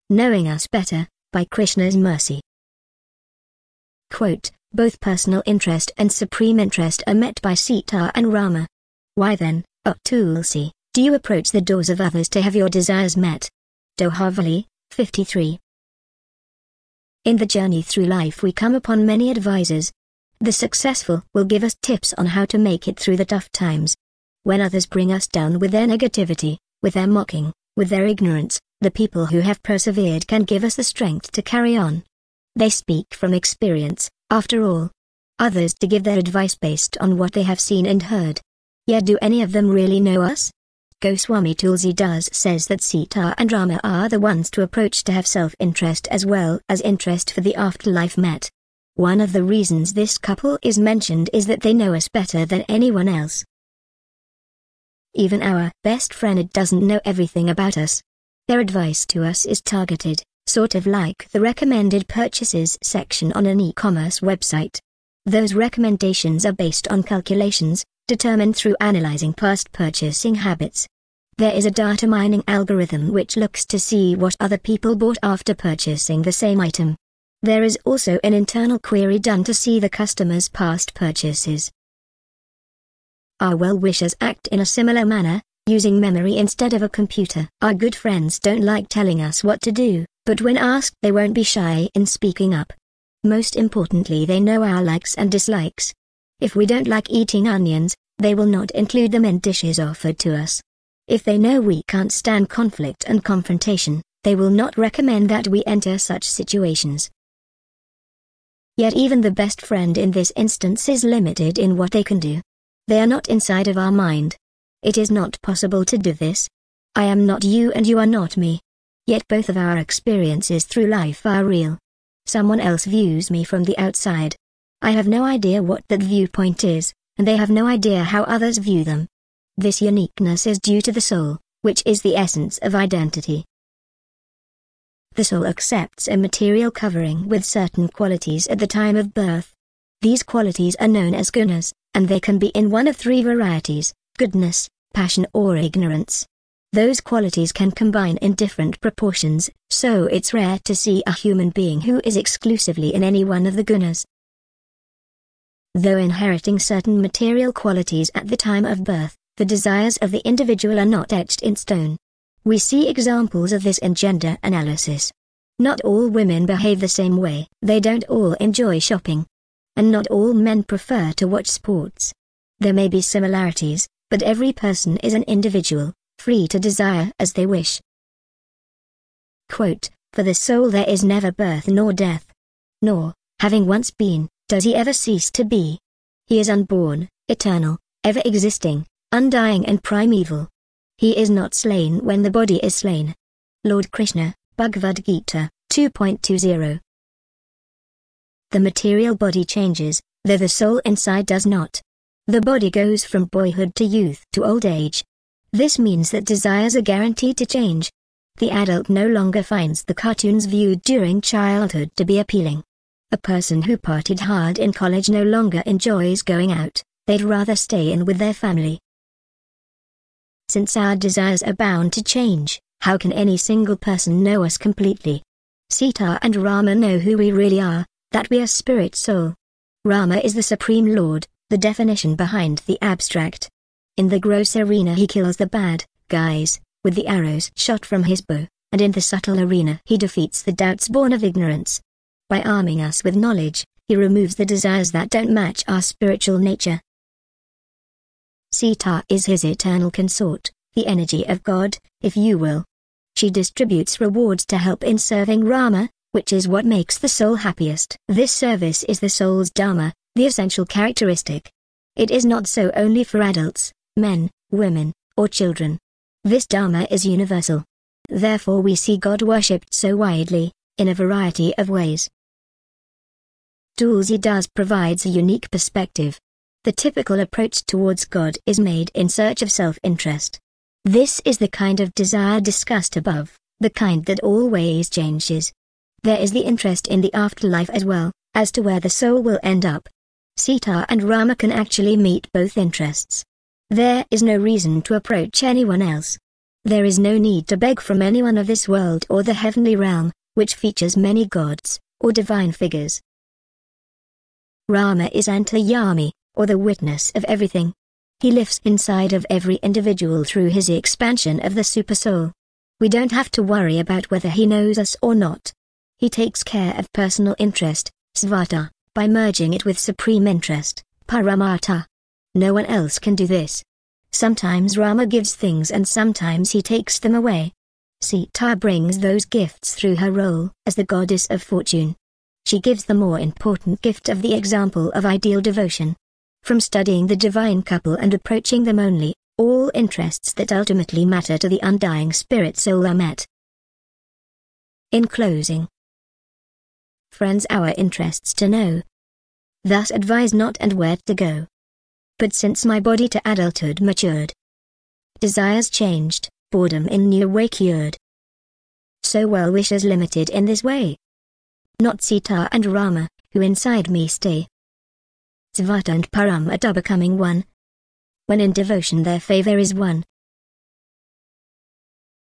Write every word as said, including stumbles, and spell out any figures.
Knowing Us Better, by Krishna's Mercy. Quote, both personal interest and supreme interest are met by Sita and Rama. Why then, O Tulsi, do you approach the doors of others to have your desires met? Dohavali, fifty-three. In the journey through life we come upon many advisors. The successful will give us tips on how to make it through the tough times. When others bring us down with their negativity, with their mocking, with their ignorance, the people who have persevered can give us the strength to carry on. They speak from experience, after all. Others to give their advice based on what they have seen and heard. Yet do any of them really know us? Goswami Tulsidas says that Sita and Rama are the ones to approach to have self-interest as well as interest for the afterlife met. One of the reasons this couple is mentioned is that they know us better than anyone else. Even our best friend doesn't know everything about us. Their advice to us is targeted, sort of like the recommended purchases section on an e-commerce website. Those recommendations are based on calculations, determined through analyzing past purchasing habits. There is a data mining algorithm which looks to see what other people bought after purchasing the same item. There is also an internal query done to see the customer's past purchases. Our well-wishers act in a similar manner, using memory instead of a computer. Our good friends don't like telling us what to do, but when asked they won't be shy in speaking up. Most importantly, they know our likes and dislikes. If we don't like eating onions, they will not include them in dishes offered to us. If they know we can't stand conflict and confrontation, they will not recommend that we enter such situations. Yet even the best friend in this instance is limited in what they can do. They are not inside of our mind. It is not possible to do this. I am not you and you are not me. Yet both of our experiences through life are real. Someone else views me from the outside. I have no idea what that viewpoint is, and they have no idea how others view them. This uniqueness is due to the soul, which is the essence of identity. The soul accepts a material covering with certain qualities at the time of birth. These qualities are known as gunas, and they can be in one of three varieties: goodness, passion or ignorance. Those qualities can combine in different proportions, so it's rare to see a human being who is exclusively in any one of the gunas. Though inheriting certain material qualities at the time of birth, the desires of the individual are not etched in stone. We see examples of this in gender analysis. Not all women behave the same way. They don't all enjoy shopping. And not all men prefer to watch sports. There may be similarities, but every person is an individual, free to desire as they wish. Quote, for the soul there is never birth nor death. Nor, having once been, does he ever cease to be. He is unborn, eternal, ever existing, undying and primeval. He is not slain when the body is slain. Lord Krishna, Bhagavad Gita, two point two zero. The material body changes, though the soul inside does not. The body goes from boyhood to youth to old age. This means that desires are guaranteed to change. The adult no longer finds the cartoons viewed during childhood to be appealing. A person who partied hard in college no longer enjoys going out, they'd rather stay in with their family. Since our desires are bound to change, how can any single person know us completely? Sita and Rama know who we really are, that we are spirit soul. Rama is the Supreme Lord, the definition behind the abstract. In the gross arena he kills the bad guys, with the arrows shot from his bow, and in the subtle arena he defeats the doubts born of ignorance. By arming us with knowledge, he removes the desires that don't match our spiritual nature. Sita is his eternal consort, the energy of God, if you will. She distributes rewards to help in serving Rama, which is what makes the soul happiest. This service is the soul's dharma, the essential characteristic. It is not so only for adults, men, women, or children. This dharma is universal. Therefore we see God worshipped so widely, in a variety of ways. Tulsidas provides a unique perspective. The typical approach towards God is made in search of self-interest. This is the kind of desire discussed above, the kind that always changes. There is the interest in the afterlife as well, as to where the soul will end up. Sita and Rama can actually meet both interests. There is no reason to approach anyone else. There is no need to beg from anyone of this world or the heavenly realm, which features many gods, or divine figures. Rama is Antaryami, or the witness of everything. He lives inside of every individual through his expansion of the Supersoul. We don't have to worry about whether he knows us or not. He takes care of personal interest, svata, by merging it with supreme interest, paramata. No one else can do this. Sometimes Rama gives things and sometimes he takes them away. Sita brings those gifts through her role as the goddess of fortune. She gives the more important gift of the example of ideal devotion. From studying the divine couple and approaching them only, all interests that ultimately matter to the undying spirit soul are met. In closing, friends, our interests to know. Thus advise not and where to go. But since my body to adulthood matured, desires changed, boredom in new way cured. So well wishes limited in this way. Not Sita and Rama, who inside me stay. Svata and Paramata becoming one. When in devotion their favor is won,